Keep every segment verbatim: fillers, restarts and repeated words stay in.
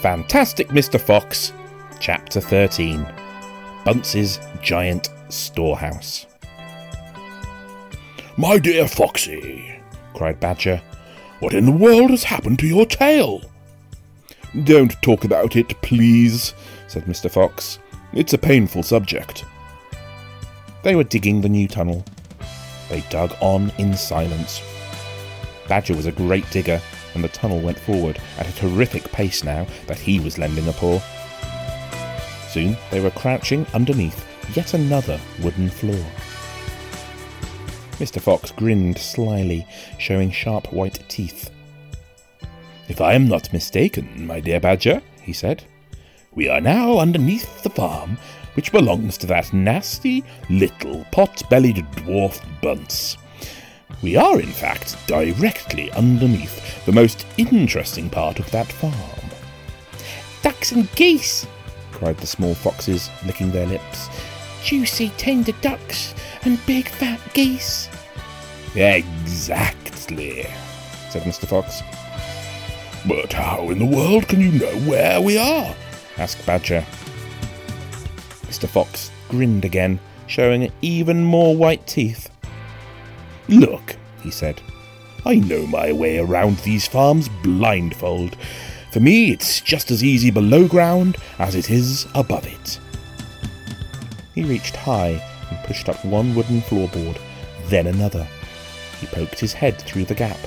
Fantastic Mister Fox, Chapter thirteen, Bunce's Giant Storehouse. "My dear Foxy," cried Badger, "what in the world has happened to your tail?" "Don't talk about it, please," said Mister Fox. "It's a painful subject." They were digging the new tunnel. They dug on in silence. Badger was a great digger, and the tunnel went forward at a terrific pace now that he was lending a paw. Soon they were crouching underneath yet another wooden floor. Mister Fox grinned slyly, showing sharp white teeth. "If I am not mistaken, my dear Badger," he said, "we are now underneath the farm which belongs to that nasty little pot-bellied dwarf Bunce. We are, in fact, directly underneath the most interesting part of that farm." "Ducks and geese!" cried the small foxes, licking their lips. "Juicy, tender ducks and big fat geese." "Exactly," said Mister Fox. "But how in the world can you know where we are?" asked Badger. Mister Fox grinned again, showing even more white teeth. "Look," he said, "I know my way around these farms blindfold. For me, it's just as easy below ground as it is above it." He reached high and pushed up one wooden floorboard, then another. He poked his head through the gap.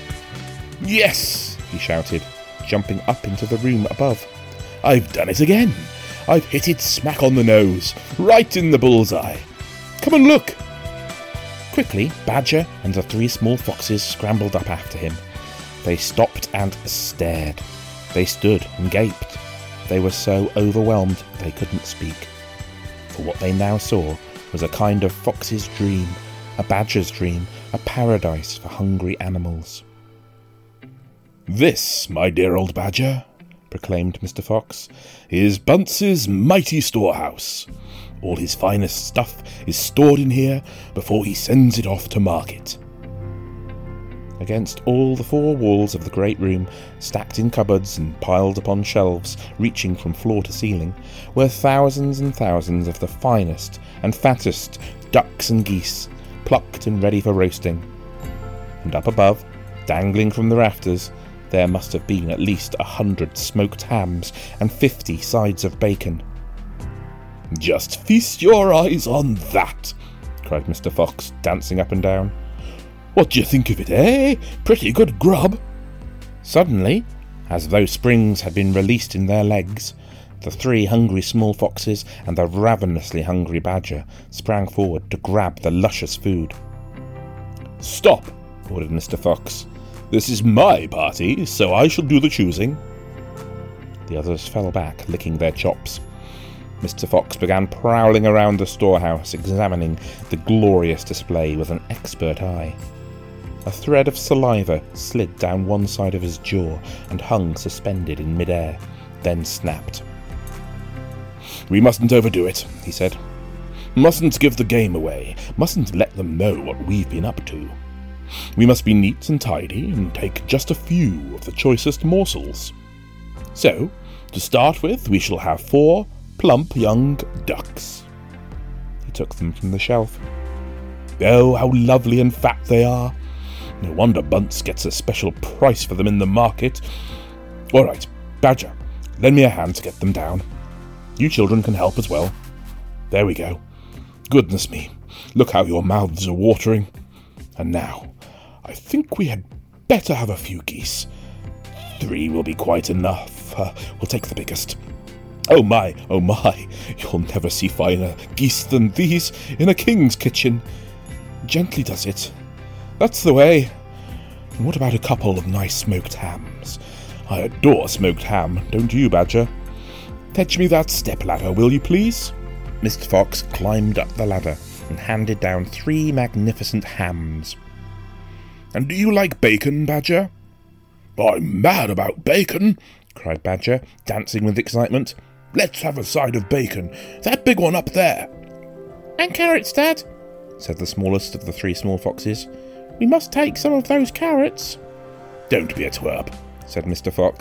"Yes!" he shouted, jumping up into the room above. "I've done it again! I've hit it smack on the nose, right in the bullseye. Come and look!" Quickly, Badger and the three small foxes scrambled up after him. They stopped and stared. They stood and gaped. They were so overwhelmed they couldn't speak. For what they now saw was a kind of fox's dream, a badger's dream, a paradise for hungry animals. "This, my dear old Badger," proclaimed Mister Fox, "is Bunce's mighty storehouse. All his finest stuff is stored in here before he sends it off to market." Against all the four walls of the great room, stacked in cupboards and piled upon shelves reaching from floor to ceiling, were thousands and thousands of the finest and fattest ducks and geese, plucked and ready for roasting. And up above, dangling from the rafters, there must have been at least a hundred smoked hams and fifty sides of bacon. "Just feast your eyes on that!" cried Mister Fox, dancing up and down. "What do you think of it, eh? Pretty good grub." Suddenly, as though springs had been released in their legs, the three hungry small foxes and the ravenously hungry Badger sprang forward to grab the luscious food. "Stop!" ordered Mister Fox. "This is my party, so I shall do the choosing." The others fell back, licking their chops. Mister Fox began prowling around the storehouse, examining the glorious display with an expert eye. A thread of saliva slid down one side of his jaw and hung suspended in midair, then snapped. "We mustn't overdo it," he said. "Mustn't give the game away, mustn't let them know what we've been up to. We must be neat and tidy and take just a few of the choicest morsels. So, to start with, we shall have four plump young ducks." He took them from the shelf. "Oh, how lovely and fat they are! No wonder Bunce gets a special price for them in the market. All right, Badger, lend me a hand to get them down. You children can help as well. There we go. Goodness me, look how your mouths are watering. And now, I think we had better have a few geese. Three will be quite enough. Uh, we'll take the biggest. Oh my, oh my, you'll never see finer geese than these in a king's kitchen. Gently does it. That's the way. And what about a couple of nice smoked hams? I adore smoked ham, don't you, Badger? Fetch me that step-ladder, will you please?" Mister Fox climbed up the ladder and handed down three magnificent hams. "And do you like bacon, Badger?" "I'm mad about bacon," cried Badger, dancing with excitement. "Let's have a side of bacon. That big one up there." "And carrots, Dad," said the smallest of the three small foxes. "We must take some of those carrots." "Don't be a twerp," said Mister Fox,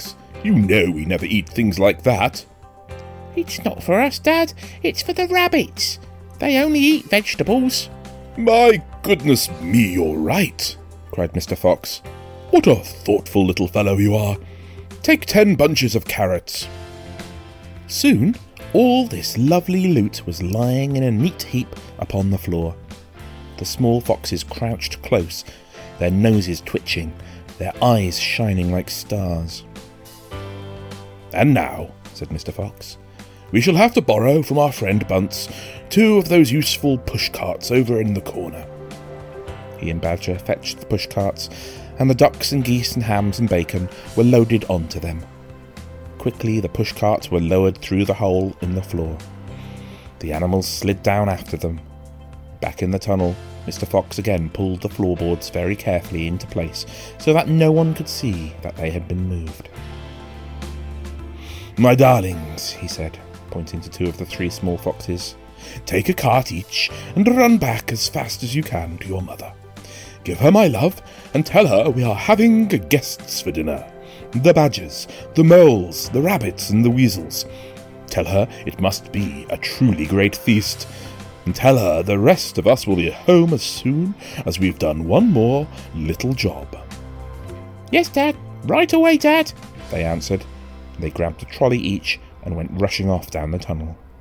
You know we never eat things like that. It's not for us, Dad. It's for the rabbits. They only eat vegetables. My goodness me, you're right, cried Mister Fox. What a thoughtful little fellow you are. Take ten bunches of carrots. Soon, all this lovely loot was lying in a neat heap upon the floor. The small foxes crouched close, their noses twitching, their eyes shining like stars. And now, said Mister Fox, we shall have to borrow from our friend Bunce two of those useful push-carts over in the corner. He and Badger fetched the push-carts, and the ducks and geese and hams and bacon were loaded onto them. Quickly the push-carts were lowered through the hole in the floor. The animals slid down after them. Back in the tunnel, Mister Fox again pulled the floorboards very carefully into place so that no one could see that they had been moved. My darlings, he said, pointing to two of the three small foxes, take a cart each and run back as fast as you can to your mother. Give her my love and tell her we are having guests for dinner. The badgers, the moles, the rabbits and the weasels. Tell her it must be a truly great feast. And tell her the rest of us will be home as soon as we've done one more little job. Yes, Dad. Right away, Dad, they answered. They grabbed a trolley each and went rushing off down the tunnel.